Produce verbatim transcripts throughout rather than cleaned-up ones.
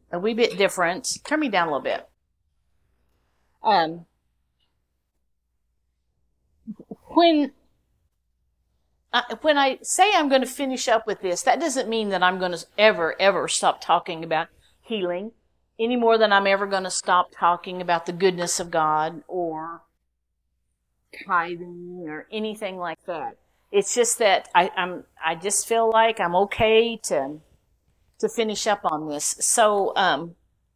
a wee bit different. Turn me down a little bit. Um, when uh, when I say I'm going to finish up with this, that doesn't mean that I'm going to ever, ever stop talking about healing any more than I'm ever going to stop talking about the goodness of God or tithing or anything like that. It's just that I, I'm I just feel like I'm okay to to finish up on this. So um,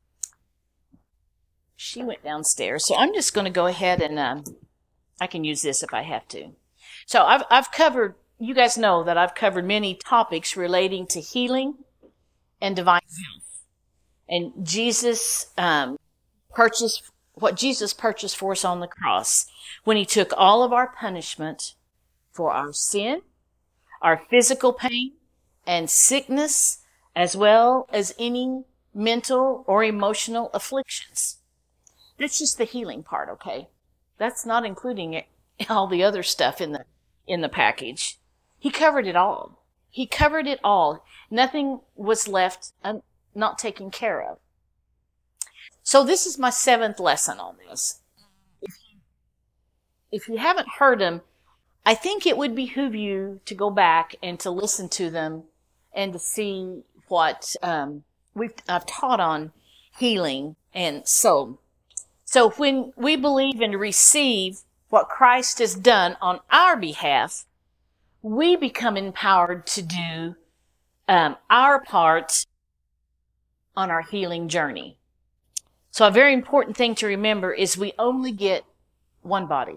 she went downstairs, so I'm just going to go ahead and um, I can use this if I have to. So I've I've covered. You guys know that I've covered many topics relating to healing and divine health, and Jesus um, purchased what Jesus purchased for us on the cross when He took all of our punishment for our sin, our physical pain and sickness, as well as any mental or emotional afflictions. That's just the healing part, okay? That's not including it, all the other stuff in the in the package. He covered it all. He covered it all. Nothing was left un- not taken care of. So this is my seventh lesson on this. If you, if you haven't heard them, I think it would behoove you to go back and to listen to them and to see what um, we've I've taught on healing. And so, so when we believe and receive what Christ has done on our behalf, we become empowered to do um, our part on our healing journey. So a very important thing to remember is we only get one body.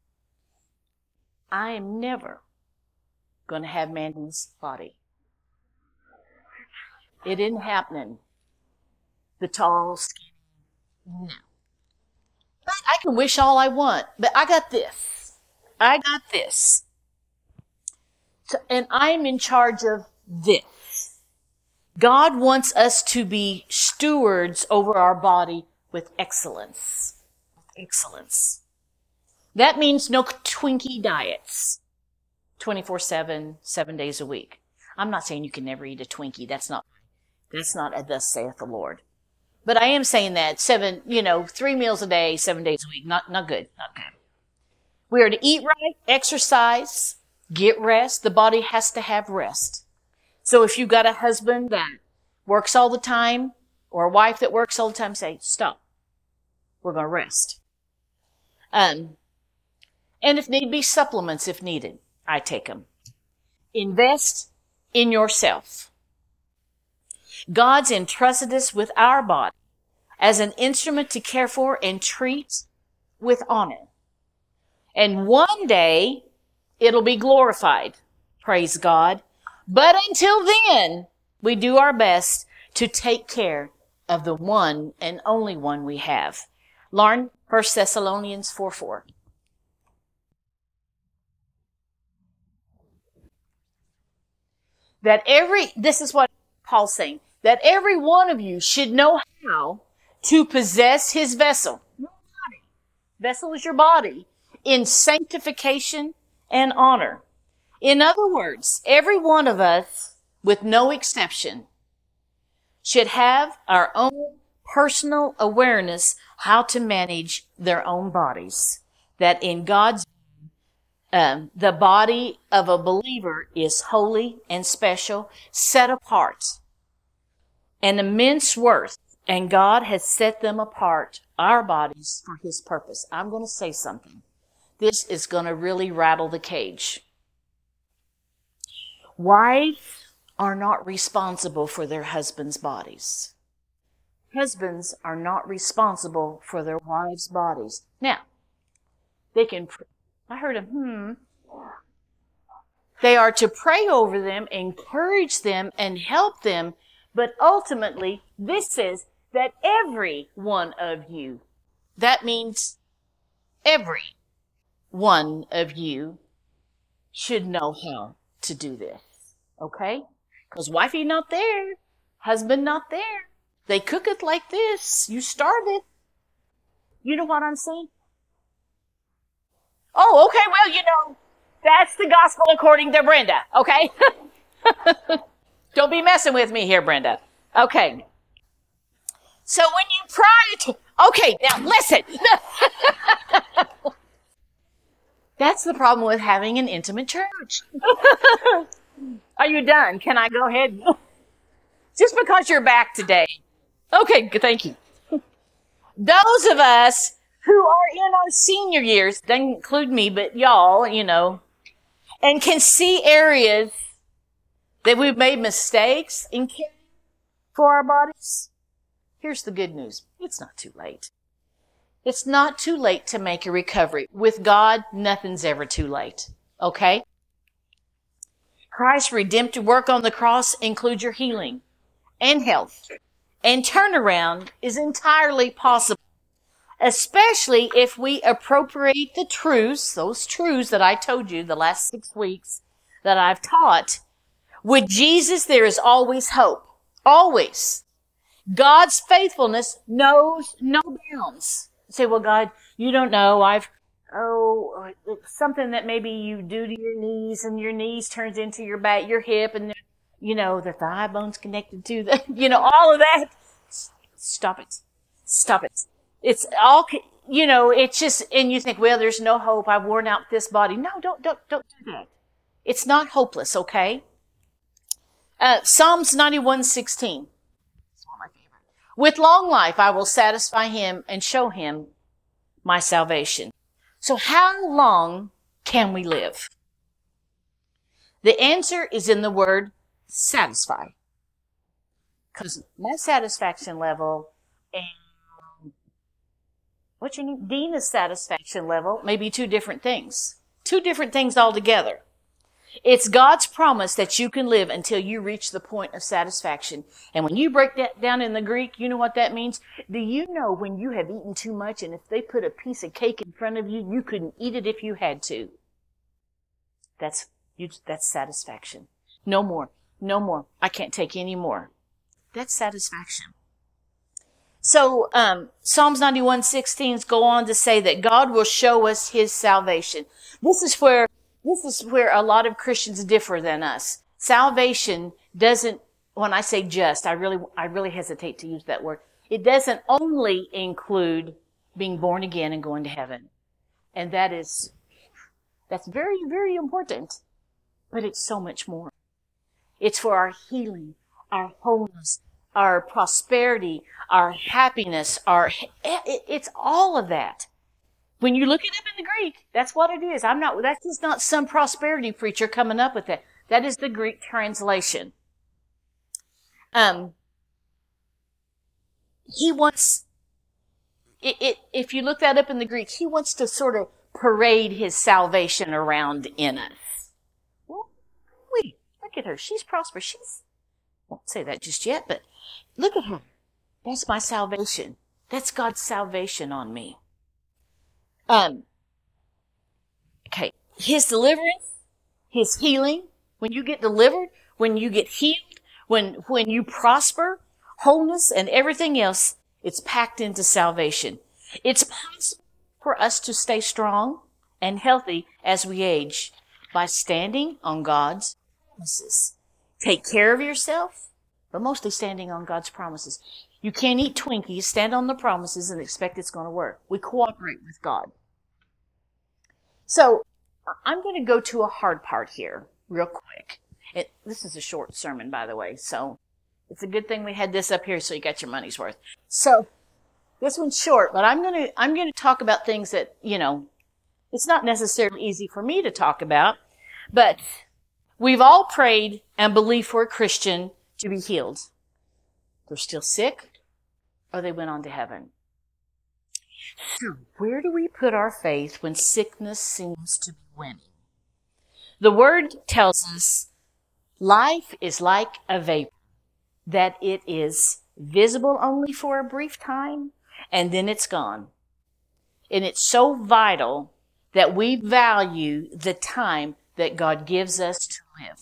I am never going to have Mandy's body. It isn't happening. The tall, skinny, no. But I can wish all I want, but I got this. I got this. So, and I'm in charge of this. God wants us to be stewards over our body with excellence. With excellence. That means no Twinkie diets. twenty-four seven, seven days a week. I'm not saying you can never eat a Twinkie. That's not, that's not a thus saith the Lord. But I am saying that seven, you know, three meals a day, seven days a week. Not, not good. Not good. We are to eat right, exercise, get rest. The body has to have rest. So if you've got a husband that works all the time or a wife that works all the time, say, stop. We're going to rest. Um, and if need be, supplements if needed. I take them. Invest in yourself. God's entrusted us with our body as an instrument to care for and treat with honor. And one day, it'll be glorified. Praise God. But until then, we do our best to take care of the one and only one we have. Lauren, First Thessalonians four four. That every, this is what Paul's saying, that every one of you should know how to possess his vessel. Your body. Vessel is your body. In sanctification and honor. In other words, every one of us, with no exception, should have our own personal awareness how to manage their own bodies. That in God's Um, the body of a believer is holy and special, set apart, and immense worth, and God has set them apart, our bodies, for His purpose. I'm going to say something. This is going to really rattle the cage. Wives are not responsible for their husbands' bodies. Husbands are not responsible for their wives' bodies. Now, they can... Pr- I heard him, hmm. They are to pray over them, encourage them, and help them. But ultimately, this says that every one of you, that means every one of you should know how to do this. Okay? Because wifey not there, husband not there. They cook it like this. You starve it. You know what I'm saying? Oh, okay, well, you know, that's the gospel according to Brenda, okay? Don't be messing with me here, Brenda. Okay. So when you prioritize, okay, now listen. That's the problem with having an intimate church. Are you done? Can I go ahead? Just because you're back today. Okay, thank you. Those of us who are in our senior years, doesn't include me, but y'all, you know, and can see areas that we've made mistakes in caring for our bodies. Here's the good news. It's not too late. It's not too late to make a recovery. With God, nothing's ever too late. Okay? Christ's redemptive work on the cross includes your healing and health. And turnaround is entirely possible, especially if we appropriate the truths, those truths that I told you the last six weeks that I've taught. With Jesus, there is always hope. Always. God's faithfulness knows no bounds. You say, well, God, you don't know. I've, oh, something that maybe you do to your knees, and your knees turns into your back, your hip, and, you know, the thigh bone's connected to the, you know, all of that. Stop it. Stop it. It's all, you know, it's just, and you think, well, there's no hope. I've worn out this body. No, don't, don't, don't do that. It's not hopeless, okay? Uh, Psalms ninety-one sixteen. With long life, I will satisfy him and show him my salvation. So how long can we live? The answer is in the word satisfy. Because my satisfaction level and what you need, Dina's satisfaction level may be two different things. Two different things altogether. It's God's promise that you can live until you reach the point of satisfaction. And when you break that down in the Greek, you know what that means? Do you know when you have eaten too much, and if they put a piece of cake in front of you, you couldn't eat it if you had to? That's, you, that's satisfaction. No more. No more. I can't take any more. That's satisfaction. So, um, Psalms ninety-one sixteen go on to say that God will show us his salvation. This is where This is where a lot of Christians differ than us. Salvation doesn't, when I say just, I really, I really hesitate to use that word. It doesn't only include being born again and going to heaven. And that is, that's very, very important. But it's so much more. It's for our healing, our wholeness, our prosperity, our happiness, our, it's all of that. When you look it up in the Greek, that's what it is. I'm not, that's just not some prosperity preacher coming up with that. That is the Greek translation. Um, he wants, it, it, if you look that up in the Greek, he wants to sort of parade his salvation around in us. Well, wait, look at her. She's prosperous. She's, I won't say that just yet, but look at her. That's my salvation. That's God's salvation on me. Um, okay, his deliverance, his healing, when you get delivered, when you get healed, when, when you prosper, wholeness and everything else, it's packed into salvation. It's possible for us to stay strong and healthy as we age by standing on God's promises. Take care of yourself, but mostly standing on God's promises. You can't eat Twinkies, stand on the promises, and expect it's going to work. We cooperate with God. So, I'm going to go to a hard part here, real quick. It, this is a short sermon, by the way, so it's a good thing we had this up here so you got your money's worth. So, this one's short, but I'm going to, I'm going to talk about things that, you know, it's not necessarily easy for me to talk about, but we've all prayed and believed for a Christian to be healed. They're still sick, or they went on to heaven. So, where do we put our faith when sickness seems to be winning? The Word tells us life is like a vapor, that it is visible only for a brief time, and then it's gone. And it's so vital that we value the time that God gives us to live.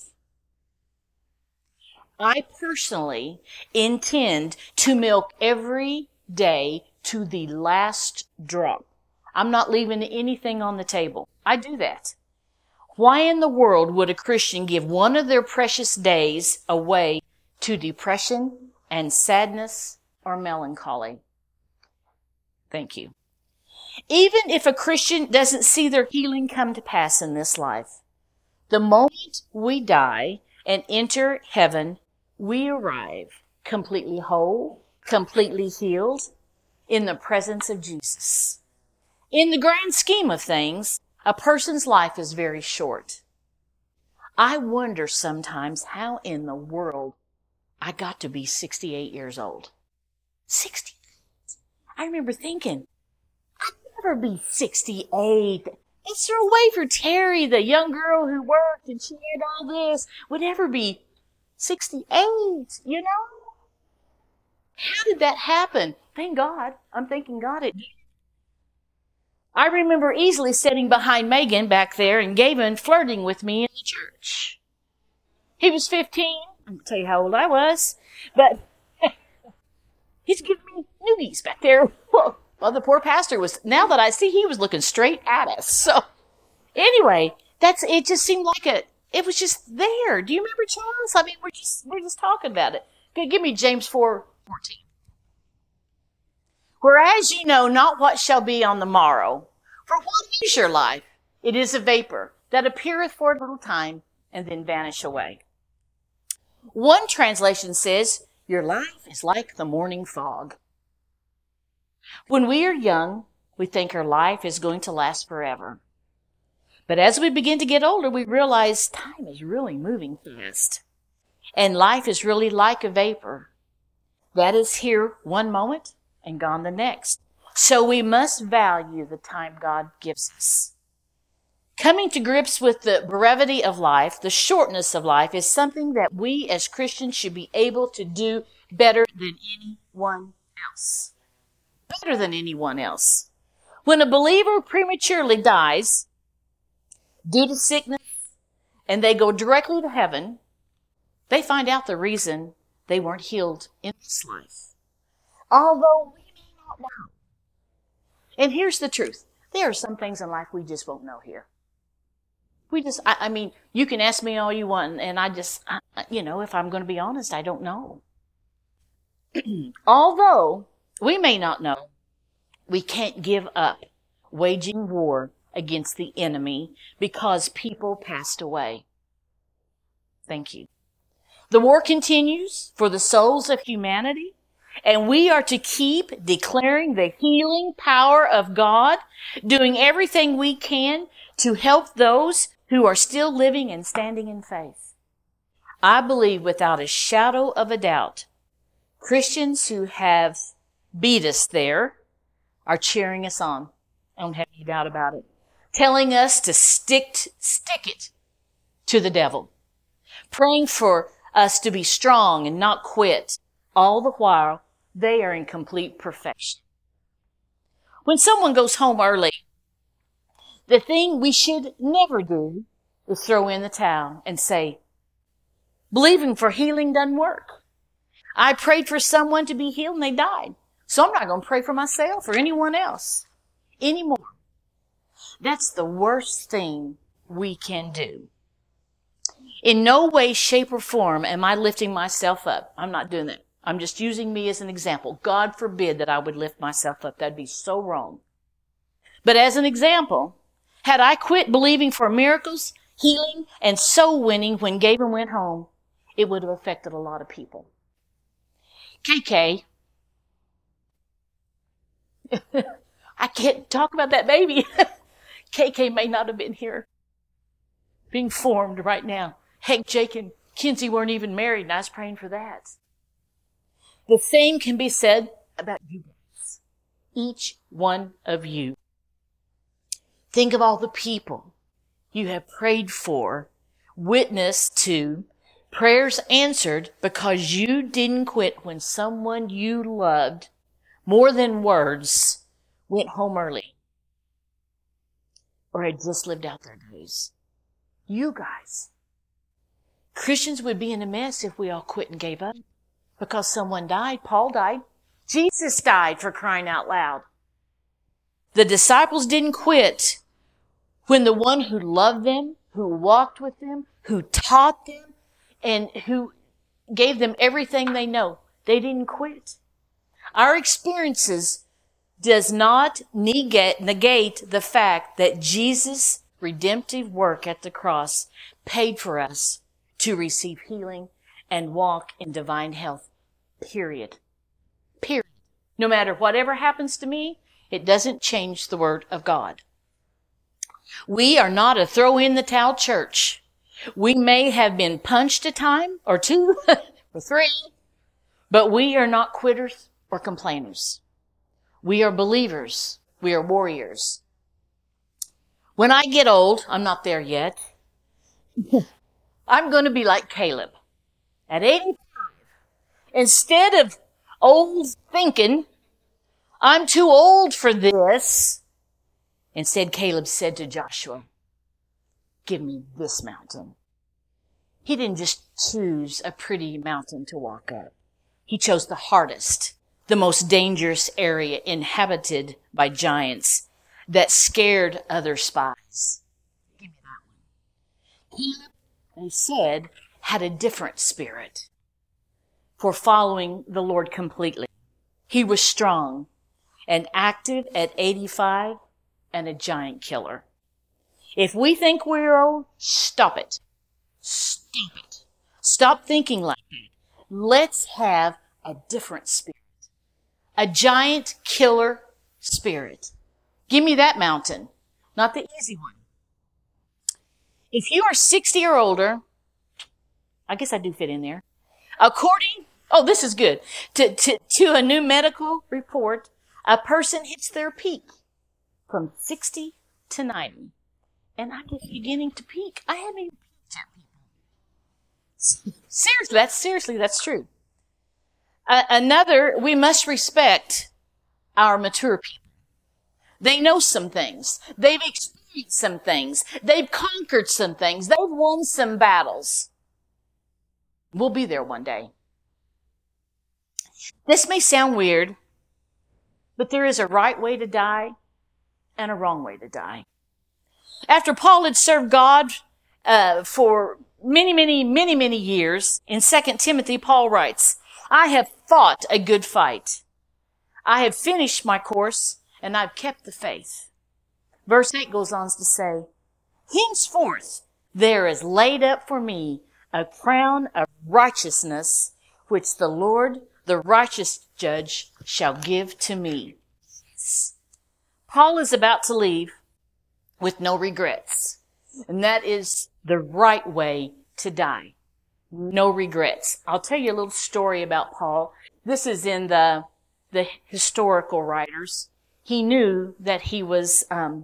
I personally intend to milk every day to the last drop. I'm not leaving anything on the table. I do that. Why in the world would a Christian give one of their precious days away to depression and sadness or or melancholy. Thank you. Even if a Christian doesn't see their healing come to pass in this life, the moment we die and enter heaven, we arrive completely whole, completely healed in the presence of Jesus. In the grand scheme of things, a person's life is very short. I wonder sometimes how in the world I got to be sixty-eight years old. sixty-eight. I remember thinking, I'd never be sixty-eight. It's her way for Terry, the young girl who worked and she had all this, would ever be sixty-eight, you know? How did that happen? Thank God. I'm thanking God it did. I remember easily sitting behind Megan back there and Gavin flirting with me in the church. He was fifteen. I won't tell you how old I was, but he's giving me noogies back there. Well, the poor pastor was, now that I see, he was looking straight at us. So anyway, that's, it just seemed like it, it was just there. Do you remember, Charles? I mean, we're just, we're just talking about it. Okay, give me James four fourteen. Whereas you know not what shall be on the morrow, for what is your life? It is a vapor that appeareth for a little time and then vanish away. One translation says, your life is like the morning fog. When we are young, we think our life is going to last forever. But as we begin to get older, we realize time is really moving fast. And life is really like a vapor that is here one moment and gone the next. So we must value the time God gives us. Coming to grips with the brevity of life, the shortness of life, is something that we as Christians should be able to do better than anyone else. Better than anyone else. When a believer prematurely dies due to sickness and they go directly to heaven, they find out the reason they weren't healed in this life. Although we may not know. And here's the truth. There are some things in life we just won't know here. We just, I, I mean, you can ask me all you want, and I just, I, you know, if I'm going to be honest, I don't know. Although we may not know, we can't give up waging war against the enemy because people passed away. Thank you. The war continues for the souls of humanity, and we are to keep declaring the healing power of God, doing everything we can to help those who are still living and standing in faith. I believe without a shadow of a doubt, Christians who have beat us there are cheering us on. I don't have any doubt about it. Telling us to stick, stick it to the devil. Praying for us to be strong and not quit. All the while, they are in complete perfection. When someone goes home early, the thing we should never do is throw in the towel and say, believing for healing doesn't work. I prayed for someone to be healed and they died. So I'm not going to pray for myself or anyone else anymore. That's the worst thing we can do. In no way, shape, or form am I lifting myself up. I'm not doing that. I'm just using me as an example. God forbid that I would lift myself up. That'd be so wrong. But as an example, had I quit believing for miracles, healing, and soul winning when Gavin went home, it would have affected a lot of people. K K, I can't talk about that baby. K K may not have been here being formed right now. Heck, Jake and Kinsey weren't even married, and I was praying for that. The same can be said about you guys. Each one of you. Think of all the people you have prayed for, witnessed to, prayers answered because you didn't quit when someone you loved more than words went home early or had just lived out their days. You guys. Christians would be in a mess if we all quit and gave up because someone died. Paul died. Jesus died, for crying out loud. The disciples didn't quit when the one who loved them, who walked with them, who taught them, and who gave them everything they know, they didn't quit. Our experiences does not negate, negate the fact that Jesus' redemptive work at the cross paid for us to receive healing and walk in divine health. Period. Period. No matter whatever happens to me, it doesn't change the word of God. We are not a throw in the towel church. We may have been punched a time or two or three, but we are not quitters or complainers. We are believers. We are warriors. When I get old, I'm not there yet, I'm going to be like Caleb. At eighty-five, instead of old thinking, I'm too old for this, instead Caleb said to Joshua, give me this mountain. He didn't just choose a pretty mountain to walk up. He chose the hardest, the most dangerous area inhabited by giants that scared other spies. Give me that one. Caleb, they said, had a different spirit for following the Lord completely. He was strong and active at eighty-five and a giant killer. If we think we're old, stop it. Stop it. Stop thinking like that. Let's have a different spirit. A giant killer spirit. Give me that mountain, not the easy one. If you are sixty or older, I guess I do fit in there. According, oh, this is good. To, to, to a new medical report, a person hits their peak from sixty to ninety. And I'm just beginning to peak. I haven't even peaked yet, people. Seriously, that's seriously, that's true. Uh, another, we must respect our mature people. They know some things. They've experienced some things. They've conquered some things. They've won some battles. We'll be there one day. This may sound weird, but there is a right way to die and a wrong way to die. After Paul had served God uh, for many, many, many, many years, in Second Timothy, Paul writes, I have fought a good fight. I have finished my course, and I've kept the faith. Verse eight goes on to say, henceforth there is laid up for me a crown of righteousness, which the Lord, the righteous judge, shall give to me. Paul is about to leave with no regrets. And that is the right way to die. No regrets. I'll tell you a little story about Paul. This is in the, the historical writers. He knew that he was um,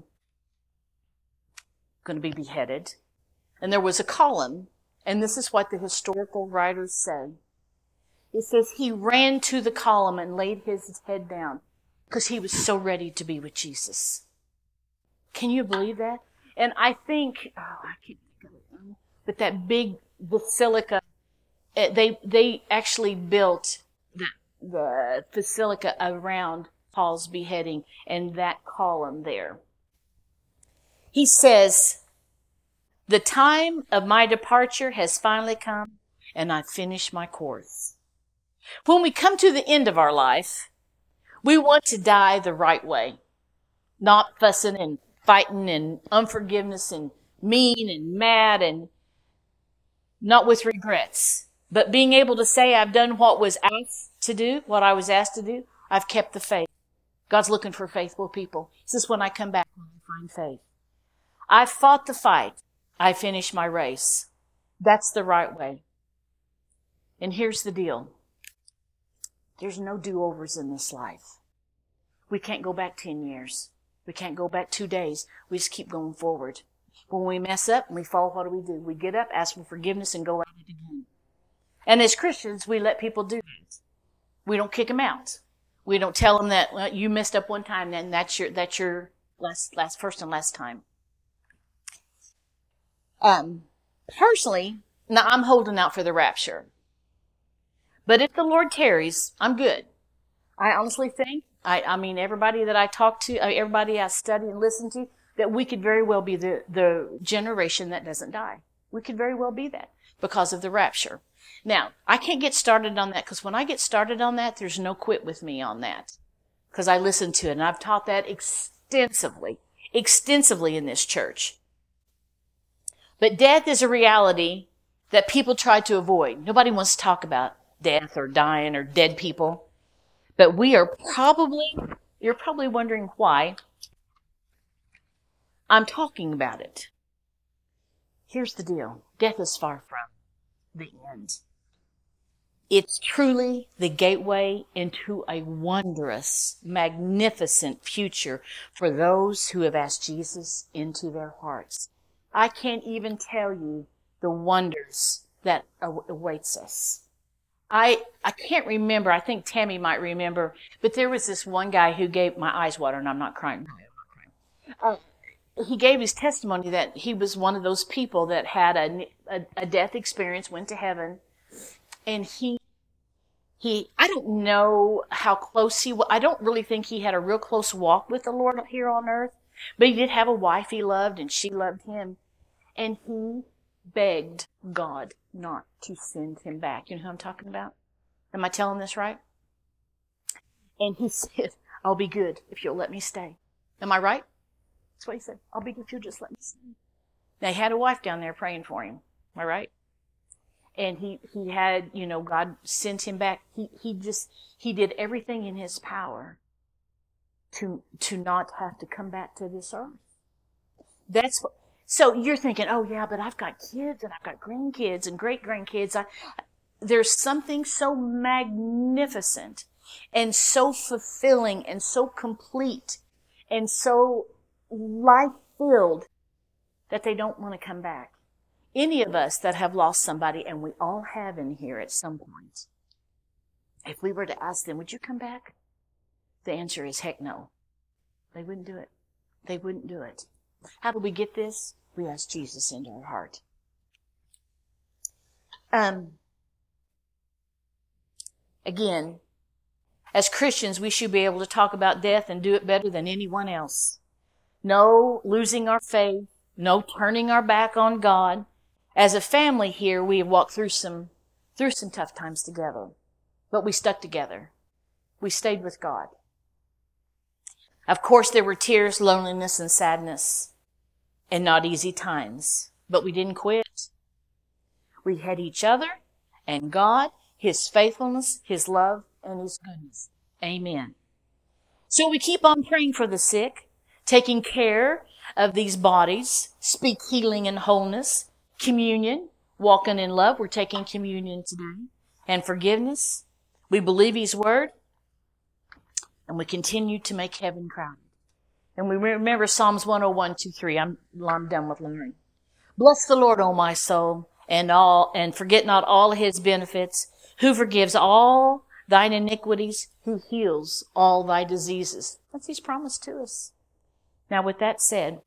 going to be beheaded. And there was a column. And this is what the historical writers said. It says he ran to the column and laid his head down because he was so ready to be with Jesus. Can you believe that? And I think, oh, I can't think of it, but that big basilica, they they actually built the, the basilica around Paul's beheading and that column there. He says, the time of my departure has finally come, and I've finished my course. When we come to the end of our life, we want to die the right way, not fussing and fighting and unforgiveness and mean and mad and not with regrets, but being able to say, I've done what was asked to do, what I was asked to do. I've kept the faith. God's looking for faithful people. This is when I come back, when I find faith. I've fought the fight. I finished my race. That's the right way. And here's the deal. There's no do-overs in this life. We can't go back ten years. We can't go back two days. We just keep going forward. When we mess up and we fall, what do we do? We get up, ask for forgiveness, and go at it again. And as Christians, we let people do that. We don't kick them out. We don't tell them that, well, you messed up one time, then that's your that's your last last first and last time. Um, personally, now I'm holding out for the rapture. But if the Lord tarries, I'm good. I honestly think, I, I mean, everybody that I talk to, everybody I study and listen to, that we could very well be the, the generation that doesn't die. We could very well be that because of the rapture. Now, I can't get started on that because when I get started on that, there's no quit with me on that. Because I listen to it, and I've taught that extensively, extensively in this church. But death is a reality that people try to avoid. Nobody wants to talk about death or dying or dead people. But we are probably, you're probably wondering why I'm talking about it. Here's the deal. Death is far from the end. It's truly the gateway into a wondrous, magnificent future for those who have asked Jesus into their hearts. I can't even tell you the wonders that awaits us. I I can't remember. I think Tammy might remember, but there was this one guy who gave my eyes water, and I'm not crying. I'm not crying. Uh, he gave his testimony that he was one of those people that had a, a, a death experience, went to heaven. And he, he, I don't know how close he was. I don't really think he had a real close walk with the Lord here on earth. But he did have a wife he loved, and she loved him. And he begged God not to send him back. You know who I'm talking about? Am I telling this right? And he said, I'll be good if you'll let me stay. Am I right? That's what he said. I'll be good if you'll just let me stay. Now, he had a wife down there praying for him. Am I right? And he, he had, you know, God sent him back. He, he just, he did everything in his power to, to not have to come back to this earth. That's what, so you're thinking, oh yeah, but I've got kids and I've got grandkids and great grandkids. I, there's something so magnificent and so fulfilling and so complete and so life-filled that they don't want to come back. Any of us that have lost somebody, and we all have in here at some point, if we were to ask them, would you come back? The answer is heck no. They wouldn't do it. They wouldn't do it. How do we get this? We ask Jesus into our heart. Um, again, as Christians, we should be able to talk about death and do it better than anyone else. No losing our faith. No turning our back on God. As a family here, we have walked through some, through some tough times together. But we stuck together. We stayed with God. Of course, there were tears, loneliness, and sadness, and not easy times. But we didn't quit. We had each other and God, His faithfulness, His love, and His goodness. Amen. So we keep on praying for the sick, taking care of these bodies, speak healing and wholeness, communion, walking in love. We're taking communion today. And forgiveness. We believe His word. And we continue to make heaven crowded. And we remember Psalms one oh one, two, three. I'm, I'm done with learning. Bless the Lord, O my soul, and all, and forget not all His benefits, who forgives all thine iniquities, who heals all thy diseases. That's His promise to us. Now, with that said,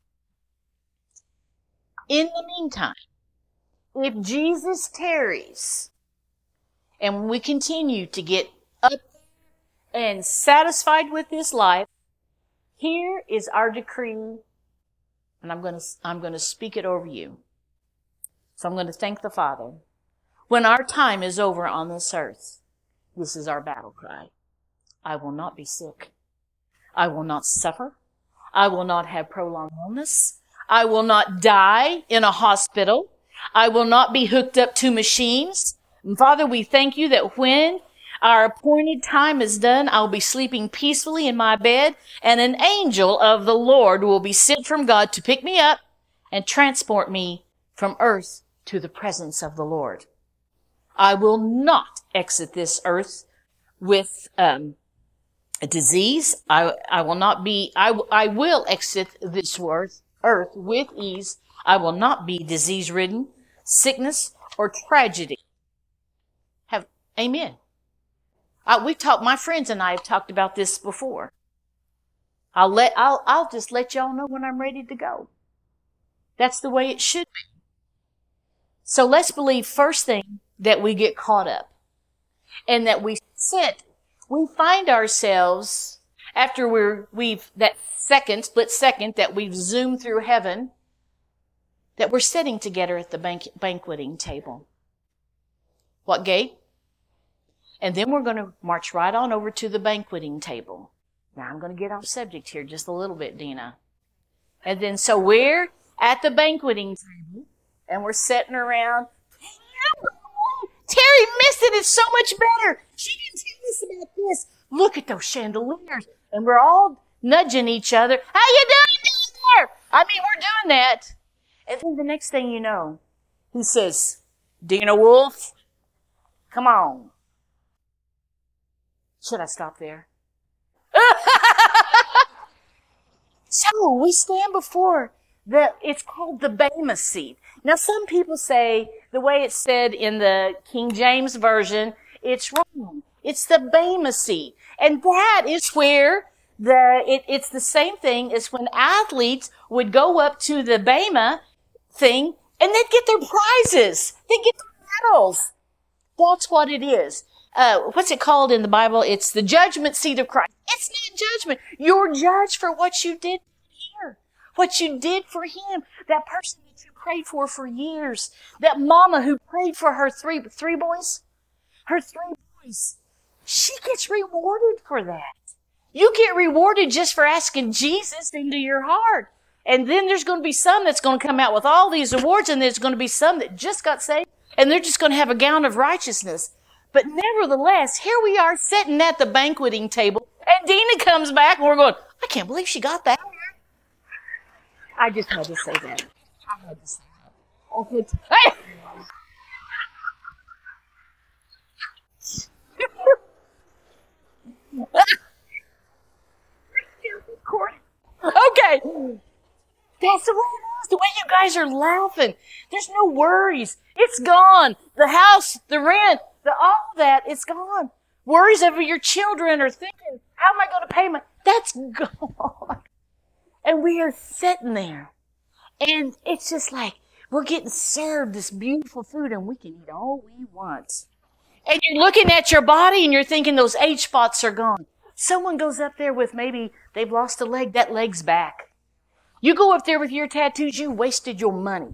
in the meantime, if Jesus tarries and we continue to get up and satisfied with this life, here is our decree, and I'm going to, I'm going to speak it over you. So I'm going to thank the Father. When our time is over on this earth, this is our battle cry. I will not be sick. I will not suffer. I will not have prolonged illness. I will not die in a hospital. I will not be hooked up to machines. And Father, we thank you that when our appointed time is done, I'll be sleeping peacefully in my bed, and an angel of the Lord will be sent from God to pick me up and transport me from earth to the presence of the Lord. I will not exit this earth with um, a disease. I, I will not be, I, I will exit this earth, earth with ease. I will not be disease-ridden, sickness, or tragedy. Have, amen. I, we talked, my friends and I have talked about this before. I'll let, I'll, I'll just let y'all know when I'm ready to go. That's the way it should be. So let's believe first thing that we get caught up and that we sit, we find ourselves after we're, we've, that second, split second that we've zoomed through heaven, that we're sitting together at the bank, banqueting table. What gate? And then we're going to march right on over to the banqueting table. Now, I'm going to get off subject here just a little bit, Dina. And then, so we're at the banqueting table, and we're sitting around. Terry missed it. It's so much better. She didn't tell us about this. Look at those chandeliers. And we're all nudging each other. How you doing down there? I mean, we're doing that. And then the next thing you know, he says, Dina Wolf, come on. Should I stop there? So we stand before the, it's called the Bema seat. Now some people say, the way it's said in the King James Version, it's wrong. It's the Bema seat. And that is where the, it, it's the same thing as when athletes would go up to the Bema thing and they'd get their prizes. They'd get their medals. That's what it is. Uh, what's it called in the Bible? It's the judgment seat of Christ. It's not judgment. You're judged for what you did here. What you did for him. That person that you prayed for for years. That mama who prayed for her three, three boys. Her three boys. She gets rewarded for that. You get rewarded just for asking Jesus into your heart. And then there's going to be some that's going to come out with all these awards, and there's going to be some that just got saved, and they're just going to have a gown of righteousness. But nevertheless, here we are sitting at the banqueting table, and Dina comes back, and we're going, I can't believe she got that. I just had to say that. I had to say that. Hey! Okay. That's the way it is. The way you guys are laughing. There's no worries. It's gone. The house, the rent, the all that, it's gone. Worries over your children or thinking, how am I going to pay my... That's gone. And we are sitting there. And it's just like, we're getting served this beautiful food and we can eat all we want. And you're looking at your body and you're thinking those age spots are gone. Someone goes up there with maybe they've lost a leg, that leg's back. You go up there with your tattoos, you wasted your money.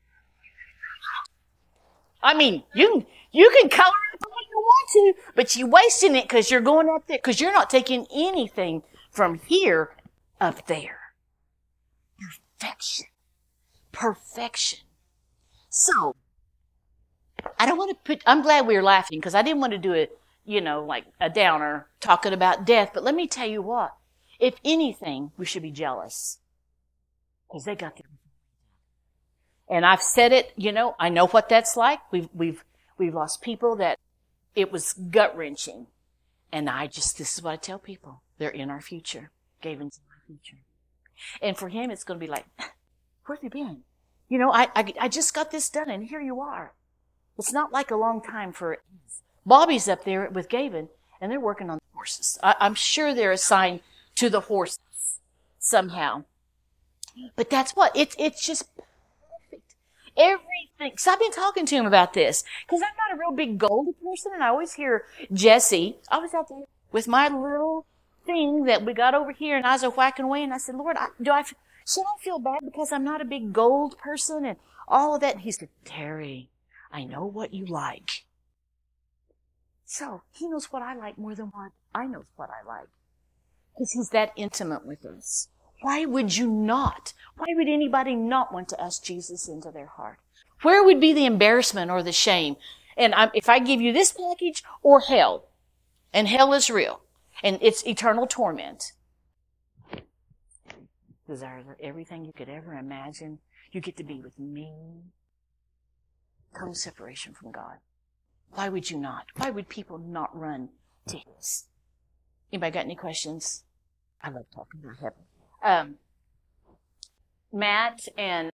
I mean, you, you can color it the way you want to, but you're wasting it because you're going up there, because you're not taking anything from here up there. Perfection. Perfection. So, I don't want to put, I'm glad we were laughing because I didn't want to do it, you know, like a downer talking about death. But let me tell you what, if anything, we should be jealous because they got their. And I've said it, you know, I know what that's like. We've, we've, we've lost people that it was gut wrenching. And I just, this is what I tell people. They're in our future. Gavin's in our future. And for him, it's going to be like, where have you been? You know, I, I, I just got this done and here you are. It's not like a long time for Bobby's up there with Gavin and they're working on the horses. I, I'm sure they're assigned to the horses somehow. But that's what, it's, it's just perfect. Everything. Because I've been talking to him about this. Because I'm not a real big gold person and I always hear Jesse. I was out there with my little thing that we got over here and I was a whacking away and I said, Lord, I, do I, should I feel bad because I'm not a big gold person and all of that? And he said, Terry, I know what you like. So he knows what I like more than what I know what I like. Because he's that intimate with us. Why would you not? Why would anybody not want to ask Jesus into their heart? Where would be the embarrassment or the shame? And I, if I give you this package or hell, and hell is real, and it's eternal torment. Desire everything you could ever imagine. You get to be with me. Total separation from God. Why would you not? Why would people not run to His? Anybody got any questions? I love talking about heaven. Um, Matt and